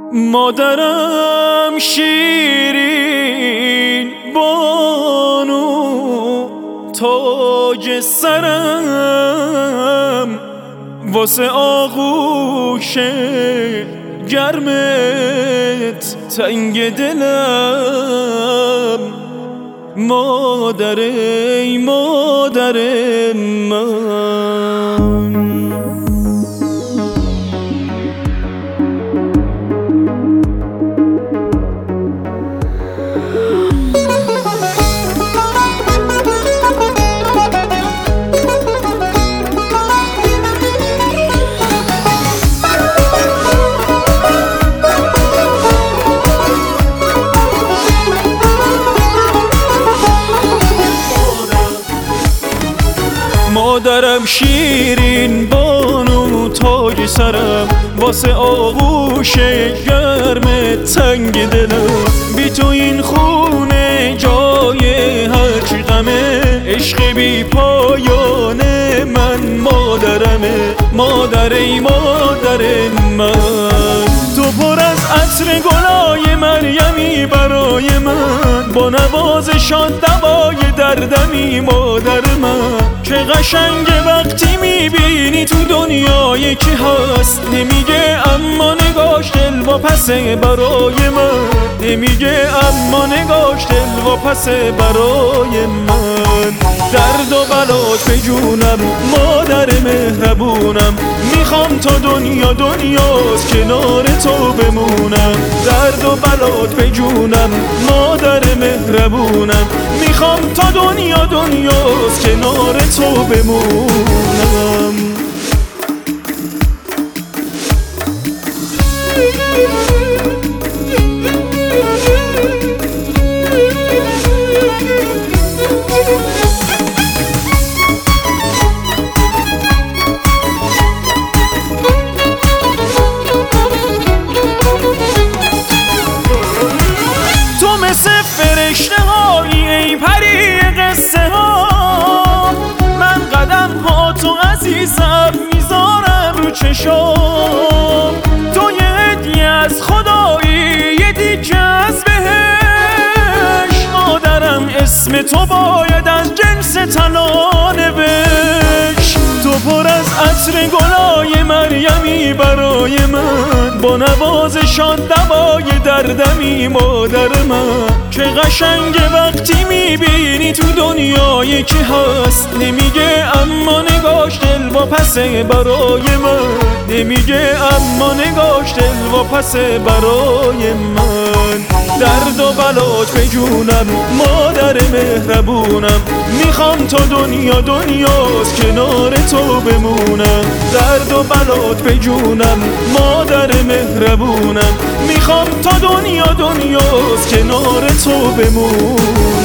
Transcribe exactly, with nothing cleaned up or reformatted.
مادرم شیرین بانو تاج سرم، واسه آغوش گرمت تنگ دلم. مادر ای مادر من، مادرم شیرین بانو تاج سرم، واسه آغوش گرم تنگ دلم. بی تو این خونه جای هرچی غمه، عشق بی پایانه من مادرمه. مادر ای مادر من، تو پر از عطر گلای مریمی برای من، با نوازشات دوای دردمی مادر من. چه قشنگه وقتی میبینی تو دنیا یکی هست، نمیگه اما نگاش دل و پسه برای من، نمیگه اما نگاش دل و پسه برای من. درد و بلات به جونم مادر مهربونم، میخوام تا دنیا دنیاست کنار تو بمونم. درد و بلات به جونم مادر مهربونم، میخوام تا دنیا دنیاست کنار تو بمونم. مثل فرشته هایی ای پری قصه ها، من قدم ها تو عزیزم میذارم رو چشام. تو یه هدیه از خدایی، یه دیگه از بهش. مادرم اسم تو باید از جنس طلا نوشت. تو پر از عطر گلای مریمی برای من، با نوازشات دوای دردمی مادر من. چه قشنگه وقتی میبینی تو دنیا یکی هست، نمیگه اما نگاش دل و پسه برای من، نمیگه اما نگاش دل و پسه برای من. درد و بلات به جونم مادر مهربونم، میخوام تا دنیا دنیاست کنار تو بمونم. درد و بلات به جونم مادر مهربونم، میخوام تا دنیا دنیاست کنار تو بمونم.